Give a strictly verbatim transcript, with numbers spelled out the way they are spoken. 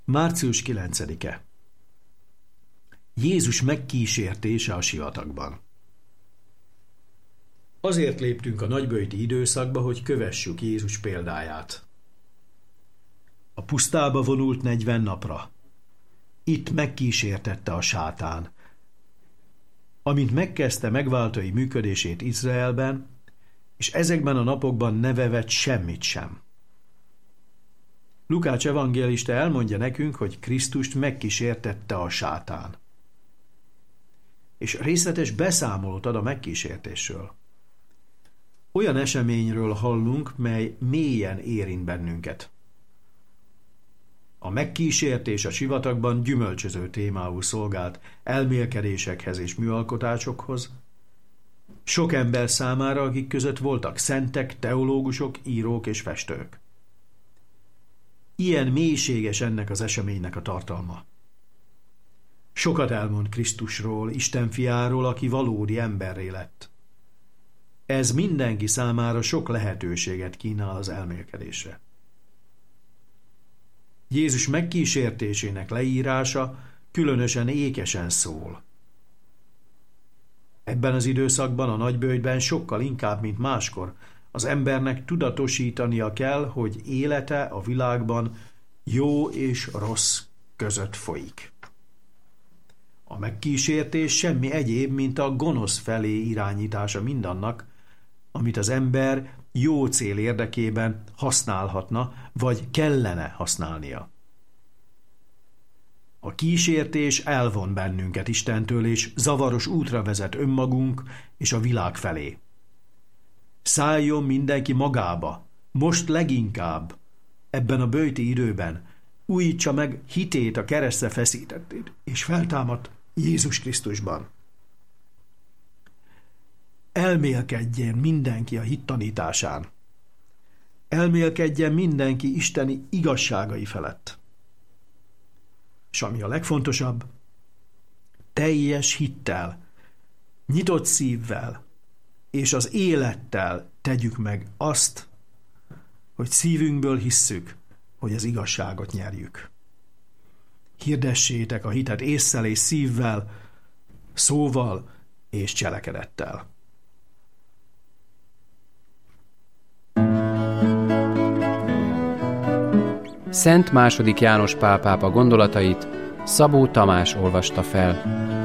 március kilencedike. Jézus megkísértése a sivatagban. Azért léptünk a nagyböjti időszakba, hogy kövessük Jézus példáját. A pusztába vonult negyven napra. Itt megkísértette a sátán. Amint megkezdte megváltói működését Izraelben, és ezekben a napokban ne vevett semmit sem. Lukács evangélista elmondja nekünk, hogy Krisztust megkísértette a sátán. És részletes beszámolót ad a megkísértésről. Olyan eseményről hallunk, mely mélyen érint bennünket. A megkísértés a sivatagban gyümölcsöző témául szolgált elmélkedésekhez és műalkotásokhoz. Sok ember számára, akik között voltak szentek, teológusok, írók és festők. Ilyen mélységes ennek az eseménynek a tartalma. Sokat elmond Krisztusról, Isten fiáról, aki valódi emberré lett. Ez mindenki számára sok lehetőséget kínál az elmélkedésre. Jézus megkísértésének leírása különösen ékesen szól. Ebben az időszakban, a nagyböjtben sokkal inkább, mint máskor, az embernek tudatosítania kell, hogy élete a világban jó és rossz között folyik. A megkísértés semmi egyéb, mint a gonosz felé irányítása mindannak, amit az ember jó cél érdekében használhatna, vagy kellene használnia. A kísértés elvon bennünket Istentől, és zavaros útra vezet önmagunk és a világ felé. Szálljon mindenki magába, most leginkább, ebben a böjti időben, újítsa meg hitét a keresztre feszítettét, és feltámadt Jézus Krisztusban. Elmélkedjen mindenki a hit tanításán. Elmélkedjen mindenki isteni igazságai felett. És ami a legfontosabb, teljes hittel, nyitott szívvel és az élettel tegyük meg azt, hogy szívünkből hisszük, hogy az igazságot nyerjük. Hirdessétek a hitet ésszel és szívvel, szóval és cselekedettel. Szent második János Pál pápa gondolatait Szabó Tamás olvasta fel.